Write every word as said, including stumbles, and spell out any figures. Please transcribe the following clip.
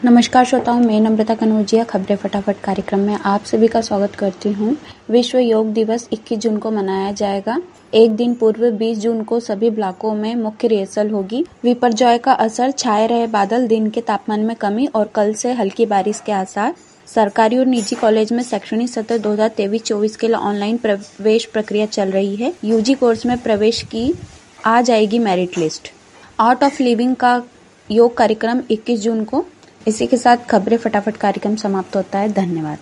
नमस्कार श्रोताओं, मैं नम्रता कनौजिया खबरें फटाफट कार्यक्रम में आप सभी का स्वागत करती हूं। विश्व योग दिवस इक्कीस जून को मनाया जाएगा। एक दिन पूर्व बीस जून को सभी ब्लॉकों में मुख्य रिहर्सल होगी। विपर्जॉय का असर, छाए रहे बादल, दिन के तापमान में कमी और कल से हल्की बारिश के आसार। सरकारी और निजी कॉलेज में शैक्षणिक सत्र दो हज़ार तेईस चौबीस के लिए ऑनलाइन प्रवेश प्रक्रिया चल रही है। यूजी कोर्स में प्रवेश की आ जाएगी merit list. Art of living का योग कार्यक्रम इक्कीस जून को। इसी के साथ खबरें फटाफट कार्यक्रम समाप्त होता है। धन्यवाद।